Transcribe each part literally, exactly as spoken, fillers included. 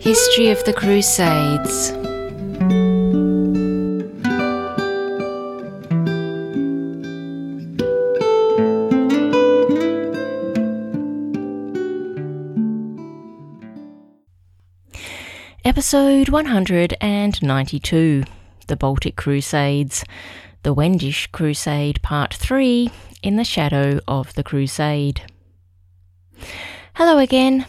History of the Crusades. Episode one hundred ninety-two, The Baltic Crusades, The Wendish Crusade Part three, In the Shadow of the Crusade. Hello again.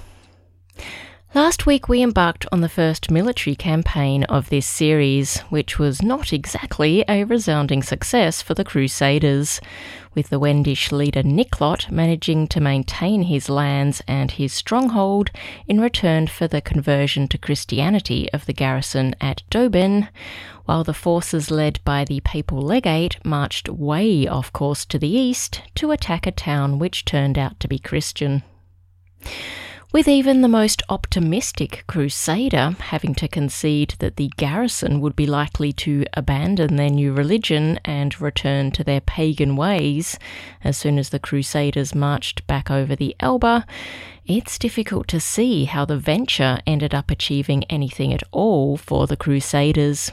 Last week we embarked on the first military campaign of this series, which was not exactly a resounding success for the Crusaders, with the Wendish leader Niklot managing to maintain his lands and his stronghold in return for the conversion to Christianity of the garrison at Dobin, while the forces led by the papal legate marched way off course to the east to attack a town which turned out to be Christian. With even the most optimistic crusader having to concede that the garrison would be likely to abandon their new religion and return to their pagan ways as soon as the crusaders marched back over the Elbe, it's difficult to see how the venture ended up achieving anything at all for the crusaders.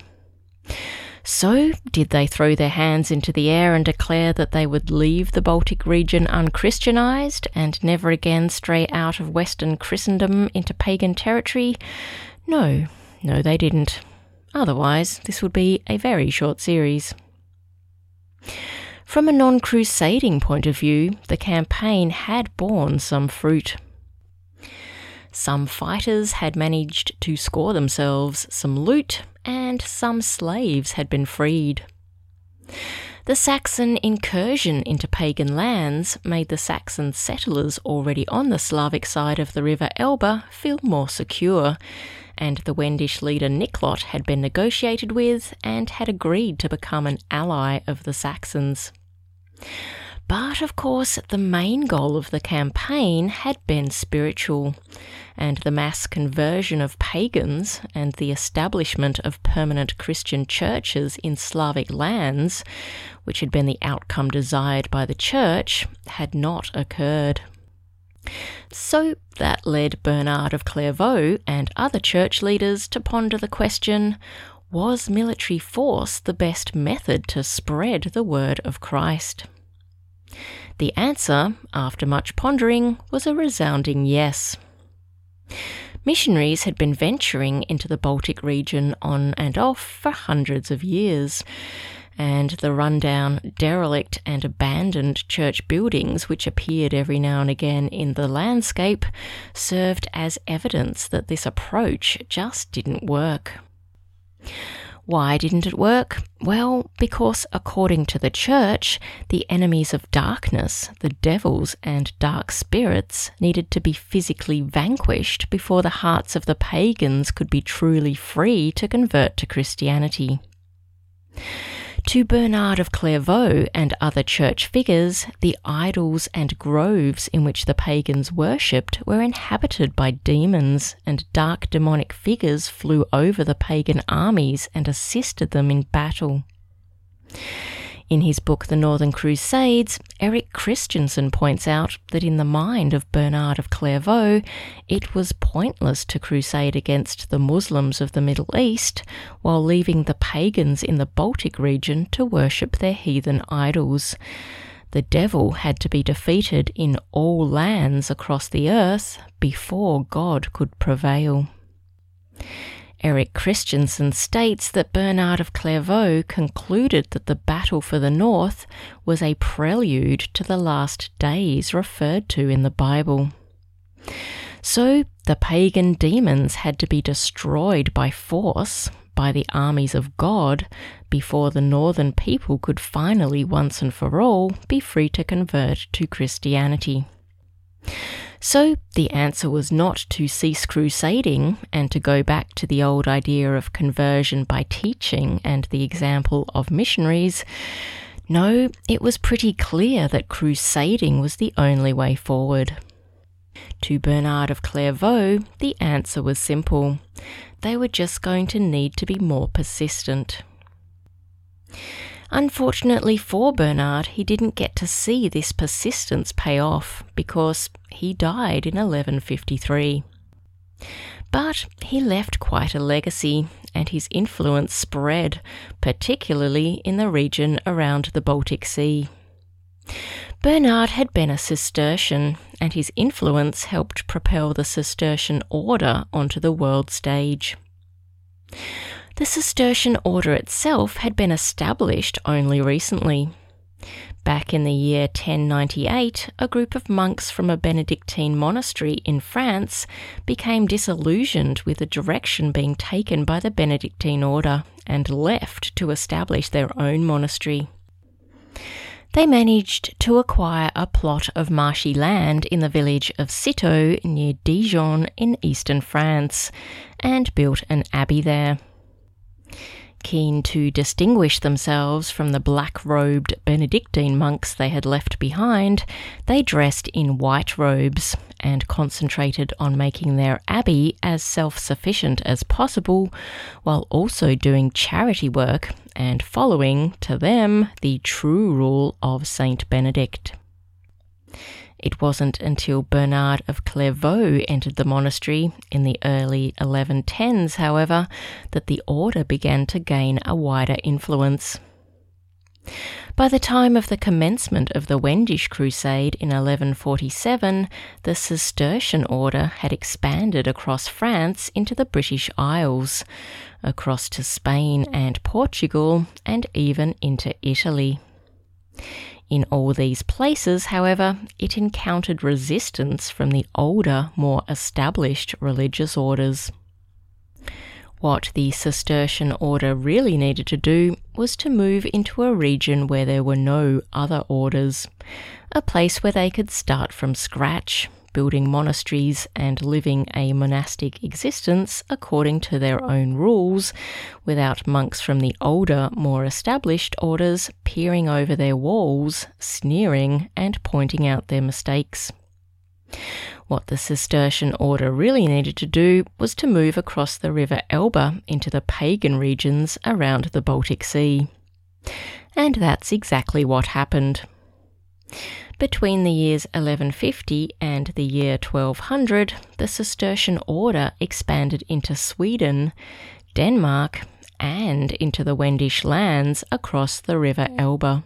So, did they throw their hands into the air and declare that they would leave the Baltic region unchristianized and never again stray out of Western Christendom into pagan territory? No, no they didn't. Otherwise, this would be a very short series. From a non-crusading point of view, the campaign had borne some fruit. Some fighters had managed to score themselves some loot, and some slaves had been freed. The Saxon incursion into pagan lands made the Saxon settlers already on the Slavic side of the River Elbe feel more secure, and the Wendish leader Niklot had been negotiated with and had agreed to become an ally of the Saxons. But, of course, the main goal of the campaign had been spiritual, and the mass conversion of pagans and the establishment of permanent Christian churches in Slavic lands, which had been the outcome desired by the church, had not occurred. So that led Bernard of Clairvaux and other church leaders to ponder the question, was military force the best method to spread the word of Christ? The answer, after much pondering, was a resounding yes. Missionaries had been venturing into the Baltic region on and off for hundreds of years, and the rundown, derelict and abandoned church buildings which appeared every now and again in the landscape served as evidence that this approach just didn't work. Why didn't it work? Well, because according to the church, the enemies of darkness, the devils and dark spirits, needed to be physically vanquished before the hearts of the pagans could be truly free to convert to Christianity. To Bernard of Clairvaux and other church figures, the idols and groves in which the pagans worshipped were inhabited by demons, and dark demonic figures flew over the pagan armies and assisted them in battle. In his book The Northern Crusades, Eric Christensen points out that in the mind of Bernard of Clairvaux, it was pointless to crusade against the Muslims of the Middle East while leaving the pagans in the Baltic region to worship their heathen idols. The devil had to be defeated in all lands across the earth before God could prevail. Eric Christensen states that Bernard of Clairvaux concluded that the battle for the north was a prelude to the last days referred to in the Bible. So the pagan demons had to be destroyed by force by the armies of God before the northern people could finally once and for all be free to convert to Christianity. So the answer was not to cease crusading and to go back to the old idea of conversion by teaching and the example of missionaries. No, it was pretty clear that crusading was the only way forward. To Bernard of Clairvaux, the answer was simple. They were just going to need to be more persistent. Unfortunately for Bernard, he didn't get to see this persistence pay off because he died in eleven fifty-three. But he left quite a legacy, and his influence spread, particularly in the region around the Baltic Sea. Bernard had been a Cistercian, and his influence helped propel the Cistercian order onto the world stage. The Cistercian order itself had been established only recently. Back in the year ten ninety-eight, a group of monks from a Benedictine monastery in France became disillusioned with the direction being taken by the Benedictine order and left to establish their own monastery. They managed to acquire a plot of marshy land in the village of Citeaux near Dijon in eastern France and built an abbey there. Keen to distinguish themselves from the black-robed Benedictine monks they had left behind, they dressed in white robes and concentrated on making their abbey as self-sufficient as possible, while also doing charity work and following, to them, the true rule of Saint Benedict. It wasn't until Bernard of Clairvaux entered the monastery in the early eleven tens, however, that the order began to gain a wider influence. By the time of the commencement of the Wendish Crusade in eleven forty-seven, the Cistercian order had expanded across France into the British Isles, across to Spain and Portugal, and even into Italy. In all these places, however, it encountered resistance from the older, more established religious orders. What the Cistercian order really needed to do was to move into a region where there were no other orders, a place where they could start from scratch, building monasteries and living a monastic existence according to their own rules, without monks from the older, more established orders peering over their walls, sneering and pointing out their mistakes. What the Cistercian order really needed to do was to move across the River Elbe into the pagan regions around the Baltic Sea. And that's exactly what happened. Between the years eleven fifty and the year twelve hundred, the Cistercian order expanded into Sweden, Denmark, and into the Wendish lands across the River Elbe.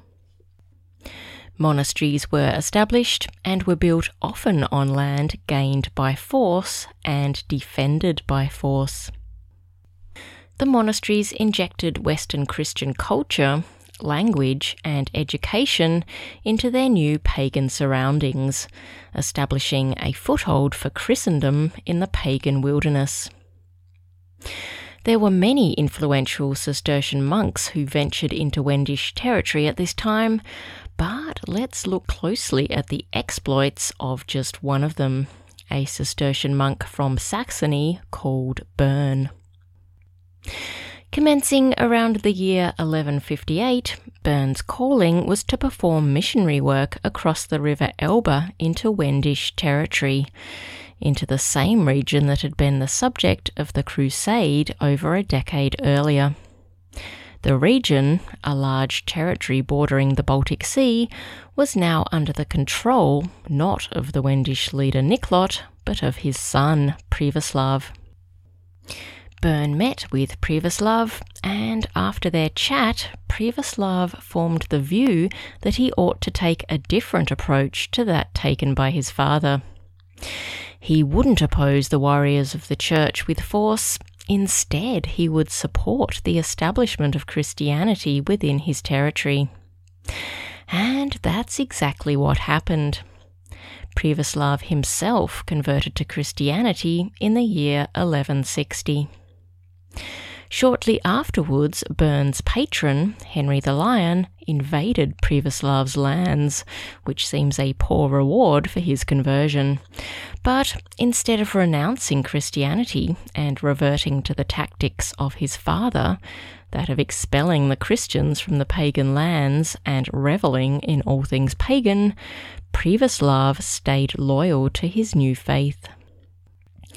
Monasteries were established and were built often on land gained by force and defended by force. The monasteries injected Western Christian culture, language and education into their new pagan surroundings, establishing a foothold for Christendom in the pagan wilderness. There were many influential Cistercian monks who ventured into Wendish territory at this time, but let's look closely at the exploits of just one of them, a Cistercian monk from Saxony called Bern. Commencing around the year eleven fifty-eight, Bern's calling was to perform missionary work across the River Elbe into Wendish territory, into the same region that had been the subject of the crusade over a decade earlier. The region, a large territory bordering the Baltic Sea, was now under the control not of the Wendish leader Niklot, but of his son Privislav. Bern met with Privislav, and after their chat, Privislav formed the view that he ought to take a different approach to that taken by his father. He wouldn't oppose the warriors of the church with force. Instead, he would support the establishment of Christianity within his territory. And that's exactly what happened. Privislav himself converted to Christianity in the year eleven sixty. Shortly afterwards, Bern's patron, Henry the Lion, invaded Privislav's lands, which seems a poor reward for his conversion. But instead of renouncing Christianity and reverting to the tactics of his father, that of expelling the Christians from the pagan lands and revelling in all things pagan, Privislav stayed loyal to his new faith.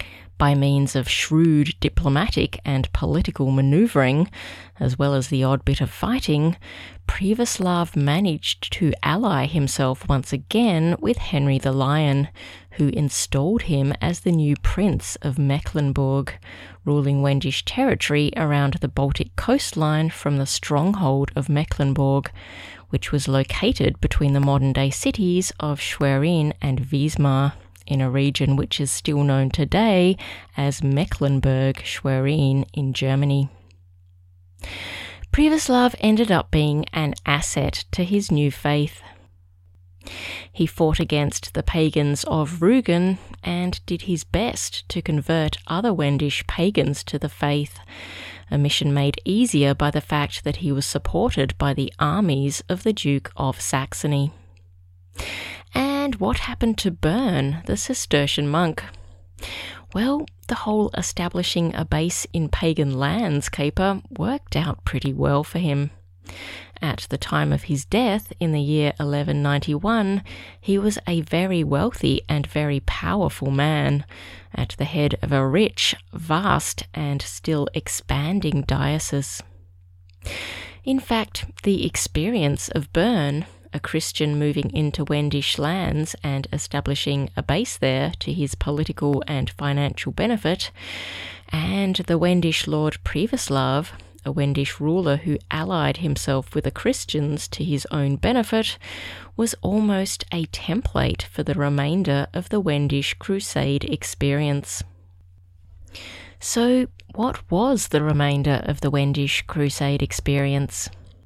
By means of shrewd diplomatic and political manoeuvring, as well as the odd bit of fighting, Pribislav managed to ally himself once again with Henry the Lion, who installed him as the new Prince of Mecklenburg, ruling Wendish territory around the Baltic coastline from the stronghold of Mecklenburg, which was located between the modern-day cities of Schwerin and Wismar, in a region which is still known today as Mecklenburg-Schwerin in Germany. Pribislav ended up being an asset to his new faith. He fought against the pagans of Rügen and did his best to convert other Wendish pagans to the faith, a mission made easier by the fact that he was supported by the armies of the Duke of Saxony. And what happened to Bern, the Cistercian monk? Well, the whole establishing a base in pagan lands caper worked out pretty well for him. At the time of his death in the year eleven ninety-one, he was a very wealthy and very powerful man, at the head of a rich, vast, and still expanding diocese. In fact, the experience of Bern, a Christian moving into Wendish lands and establishing a base there to his political and financial benefit, and the Wendish Lord Pribislav, a Wendish ruler who allied himself with the Christians to his own benefit, was almost a template for the remainder of the Wendish Crusade experience. So, what was the remainder of the Wendish Crusade experience?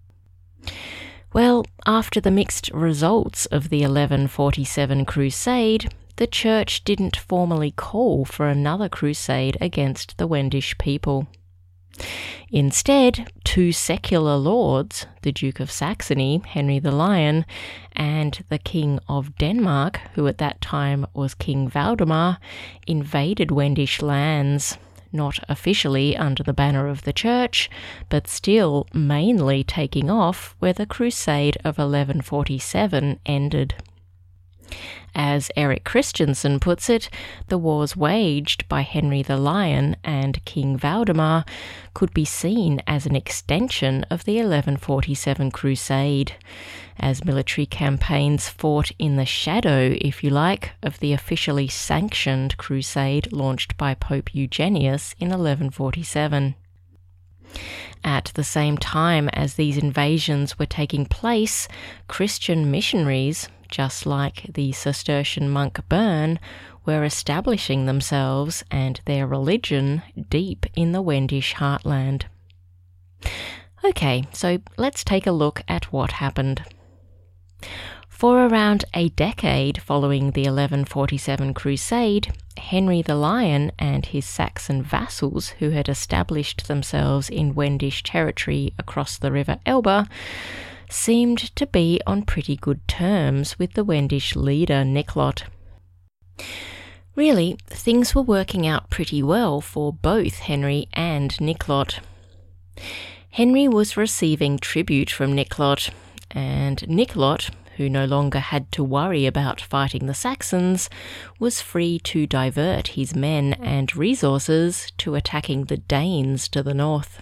Well, after the mixed results of the eleven forty-seven crusade, the Church didn't formally call for another crusade against the Wendish people. Instead, two secular lords, the Duke of Saxony, Henry the Lion, and the King of Denmark, who at that time was King Valdemar, invaded Wendish lands, not officially under the banner of the Church, but still mainly taking off where the Crusade of eleven forty-seven ended. As Eric Christensen puts it, the wars waged by Henry the Lion and King Valdemar could be seen as an extension of the eleven forty-seven Crusade, as military campaigns fought in the shadow, if you like, of the officially sanctioned crusade launched by Pope Eugenius in eleven forty-seven. At the same time as these invasions were taking place, Christian missionaries, just like the Cistercian monk Bern, were establishing themselves and their religion deep in the Wendish heartland. Okay, so let's take a look at what happened. For around a decade following the eleven forty-seven crusade, Henry the Lion and his Saxon vassals, who had established themselves in Wendish territory across the River Elbe, seemed to be on pretty good terms with the Wendish leader Niklot. Really, things were working out pretty well for both Henry and Niklot. Henry was receiving tribute from Niklot, and Niklot, who no longer had to worry about fighting the Saxons, was free to divert his men and resources to attacking the Danes to the north.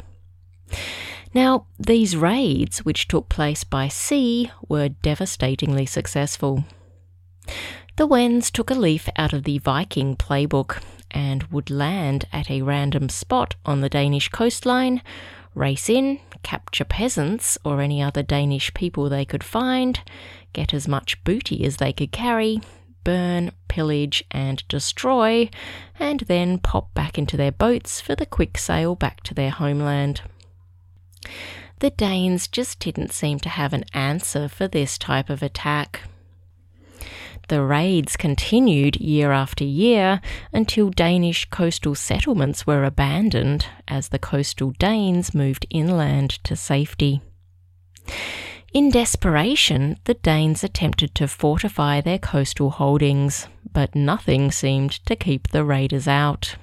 Now, these raids, which took place by sea, were devastatingly successful. The Wends took a leaf out of the Viking playbook and would land at a random spot on the Danish coastline, race in, capture peasants or any other Danish people they could find, get as much booty as they could carry, burn, pillage and destroy, and then pop back into their boats for the quick sail back to their homeland. The Danes just didn't seem to have an answer for this type of attack. The raids continued year after year until Danish coastal settlements were abandoned as the coastal Danes moved inland to safety. In desperation, the Danes attempted to fortify their coastal holdings, but nothing seemed to keep the raiders out.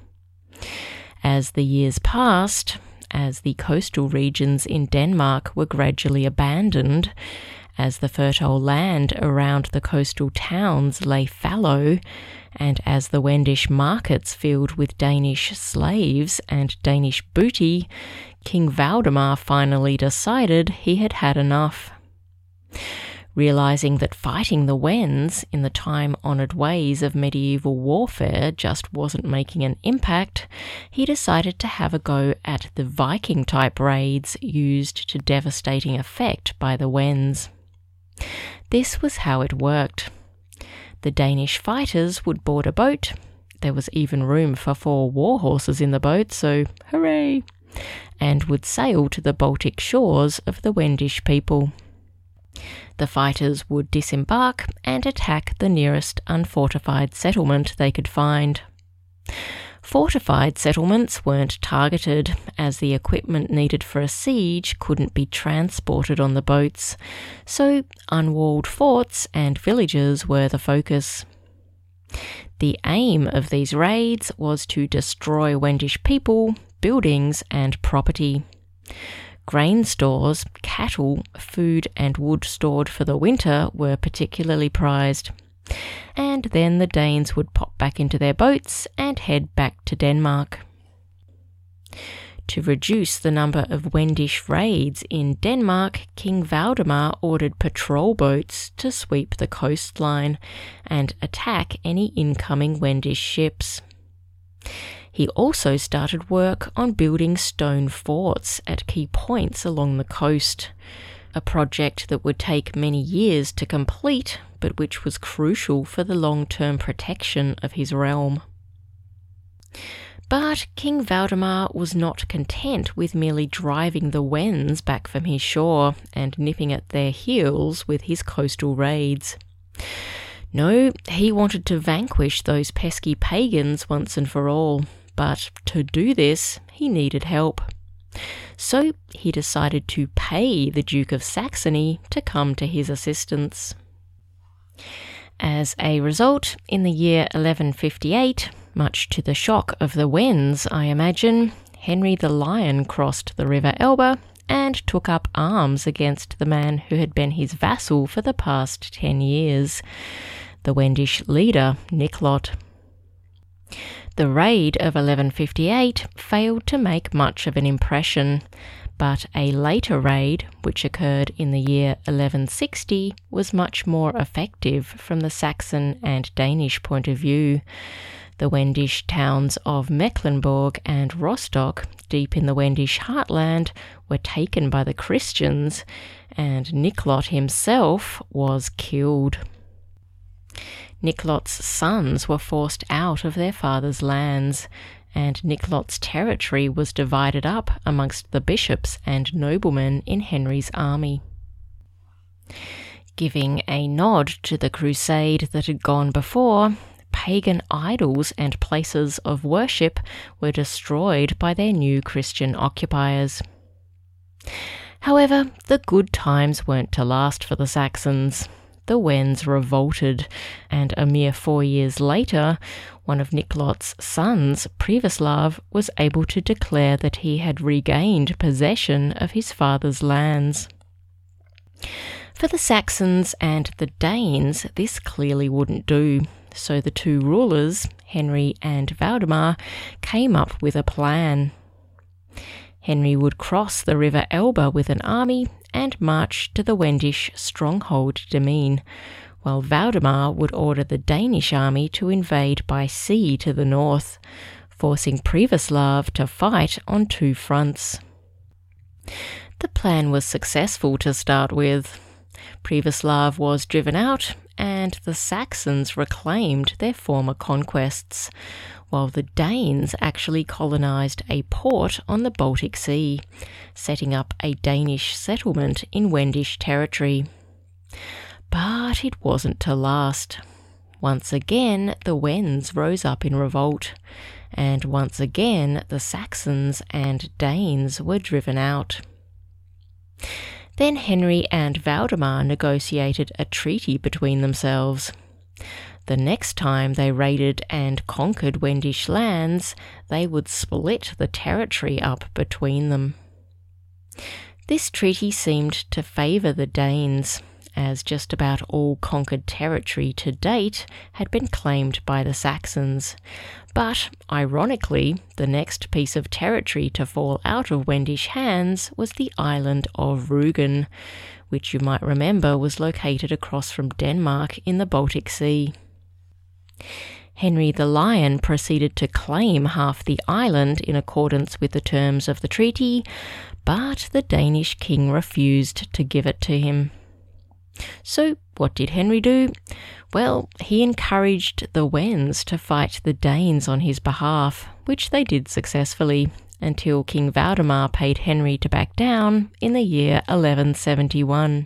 As the years passed, as the coastal regions in Denmark were gradually abandoned, As the fertile land around the coastal towns lay fallow, and as the Wendish markets filled with Danish slaves and Danish booty, King Valdemar finally decided he had had enough. Realising that fighting the Wends in the time-honoured ways of medieval warfare just wasn't making an impact, he decided to have a go at the Viking-type raids used to devastating effect by the Wends. This was how it worked. The Danish fighters would board a boat. There was even room for four war horses in the boat, so hooray! And would sail to the Baltic shores of the Wendish people. The fighters would disembark and attack the nearest unfortified settlement they could find. Fortified settlements weren't targeted, as the equipment needed for a siege couldn't be transported on the boats, so unwalled forts and villages were the focus. The aim of these raids was to destroy Wendish people, buildings and property. Grain stores, cattle, food and wood stored for the winter were particularly prized. And then the Danes would pop back into their boats and head back to Denmark. To reduce the number of Wendish raids in Denmark, King Valdemar ordered patrol boats to sweep the coastline and attack any incoming Wendish ships. He also started work on building stone forts at key points along the coast, a project that would take many years to complete, but which was crucial for the long-term protection of his realm. But King Valdemar was not content with merely driving the Wends back from his shore and nipping at their heels with his coastal raids. No, he wanted to vanquish those pesky pagans once and for all, but to do this, he needed help. So he decided to pay the Duke of Saxony to come to his assistance. As a result, in the year eleven fifty-eight, much to the shock of the Wends, I imagine, Henry the Lion crossed the River Elbe and took up arms against the man who had been his vassal for the past ten years, the Wendish leader, Niklot. The raid of eleven fifty-eight failed to make much of an impression, but a later raid, which occurred in the year eleven sixty, was much more effective from the Saxon and Danish point of view. The Wendish towns of Mecklenburg and Rostock, deep in the Wendish heartland, were taken by the Christians, and Niklot himself was killed. Niklot's sons were forced out of their father's lands, and Niklot's territory was divided up amongst the bishops and noblemen in Henry's army. Giving a nod to the crusade that had gone before, pagan idols and places of worship were destroyed by their new Christian occupiers. However, the good times weren't to last for the Saxons. The Wends revolted, and a mere four years later, one of Niklot's sons, Privislav, was able to declare that he had regained possession of his father's lands. For the Saxons and the Danes, this clearly wouldn't do, so the two rulers, Henry and Valdemar, came up with a plan. Henry would cross the River Elbe with an army and march to the Wendish stronghold Demmin, while Valdemar would order the Danish army to invade by sea to the north, forcing Privislav to fight on two fronts. The plan was successful to start with. Privislav was driven out, and the Saxons reclaimed their former conquests, while the Danes actually colonised a port on the Baltic Sea, setting up a Danish settlement in Wendish territory. But it wasn't to last. Once again, the Wends rose up in revolt, and once again the Saxons and Danes were driven out. Then Henry and Valdemar negotiated a treaty between themselves. The next time they raided and conquered Wendish lands, they would split the territory up between them. This treaty seemed to favour the Danes, as just about all conquered territory to date had been claimed by the Saxons. But, ironically, the next piece of territory to fall out of Wendish hands was the island of Rügen, which you might remember was located across from Denmark in the Baltic Sea. Henry the Lion proceeded to claim half the island in accordance with the terms of the treaty, but the Danish king refused to give it to him. So what did Henry do? Well, he encouraged the Wends to fight the Danes on his behalf, which they did successfully, until King Valdemar paid Henry to back down in the year eleven seventy-one.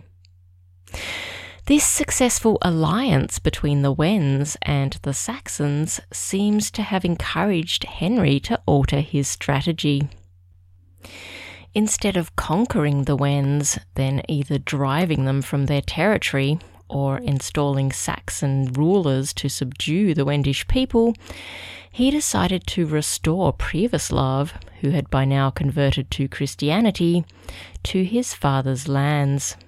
This successful alliance between the Wends and the Saxons seems to have encouraged Henry to alter his strategy. Instead of conquering the Wends, then either driving them from their territory or installing Saxon rulers to subdue the Wendish people, he decided to restore Previslav, who had by now converted to Christianity, to his father's lands.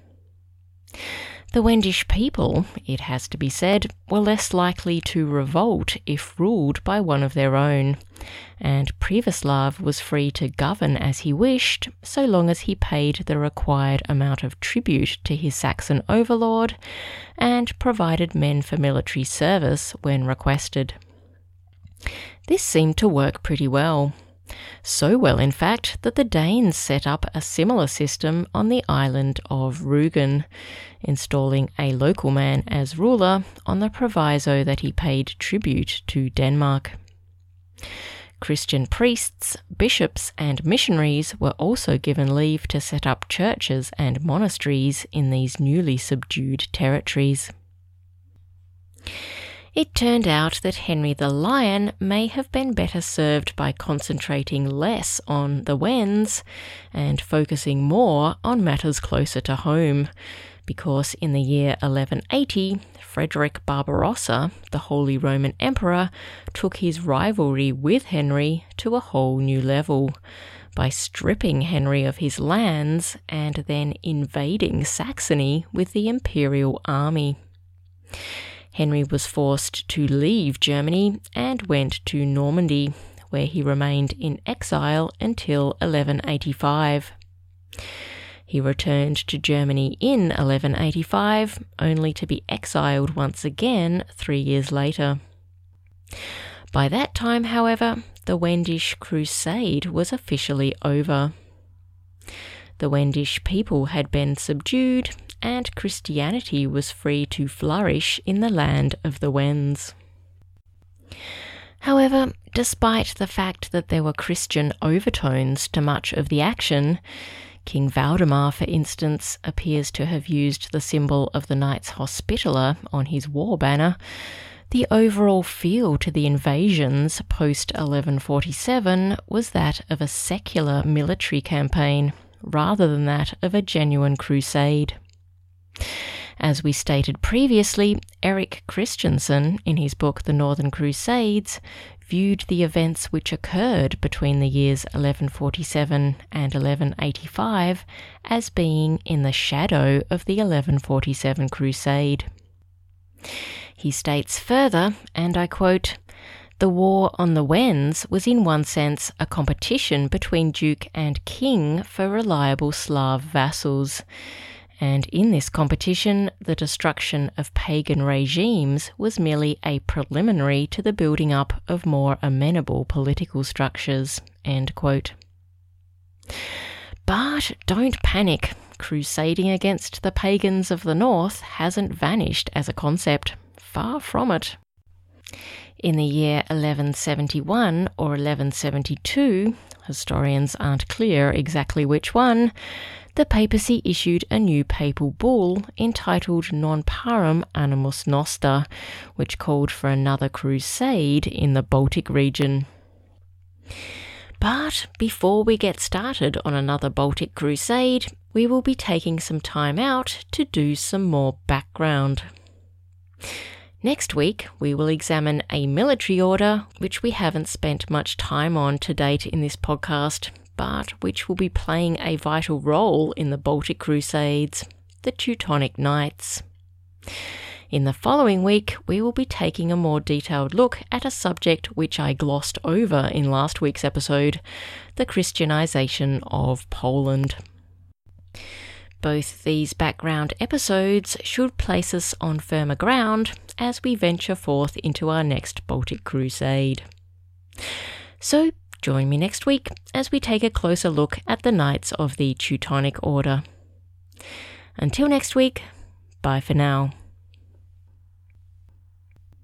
The Wendish people, it has to be said, were less likely to revolt if ruled by one of their own, and Previslav was free to govern as he wished, so long as he paid the required amount of tribute to his Saxon overlord and provided men for military service when requested. This seemed to work pretty well. So well, in fact, that the Danes set up a similar system on the island of Rügen, installing a local man as ruler on the proviso that he paid tribute to Denmark. Christian priests, bishops, and missionaries were also given leave to set up churches and monasteries in these newly subdued territories. It turned out that Henry the Lion may have been better served by concentrating less on the Wends and focusing more on matters closer to home, because in the year eleven eighty, Frederick Barbarossa, the Holy Roman Emperor, took his rivalry with Henry to a whole new level by stripping Henry of his lands and then invading Saxony with the imperial army. Henry was forced to leave Germany and went to Normandy, where he remained in exile until eleven eighty-five. He returned to Germany in eleven eighty-five, only to be exiled once again three years later. By that time, however, the Wendish Crusade was officially over. The Wendish people had been subdued, and Christianity was free to flourish in the land of the Wends. However, despite the fact that there were Christian overtones to much of the action, King Valdemar, for instance, appears to have used the symbol of the Knights Hospitaller on his war banner, the overall feel to the invasions post eleven forty-seven was that of a secular military campaign, rather than that of a genuine crusade. As we stated previously, Eric Christensen, in his book The Northern Crusades, viewed the events which occurred between the years eleven forty-seven and eleven eighty-five as being in the shadow of the eleven forty-seven crusade. He states further, and I quote, "The war on the Wends was in one sense a competition between Duke and King for reliable Slav vassals, and in this competition the destruction of pagan regimes was merely a preliminary to the building up of more amenable political structures." End quote. But don't panic. Crusading against the pagans of the north hasn't vanished as a concept. Far from it. In the year eleven seventy-one or eleven seventy-two, historians aren't clear exactly which one, the papacy issued a new papal bull entitled Non Parum Animus Noster, which called for another crusade in the Baltic region. But before we get started on another Baltic crusade, we will be taking some time out to do some more background. Next week, we will examine a military order which we haven't spent much time on to date in this podcast, but which will be playing a vital role in the Baltic Crusades, the Teutonic Knights. In the following week, we will be taking a more detailed look at a subject which I glossed over in last week's episode, the Christianization of Poland. Both these background episodes should place us on firmer ground as we venture forth into our next Baltic Crusade. So, join me next week as we take a closer look at the Knights of the Teutonic Order. Until next week, bye for now.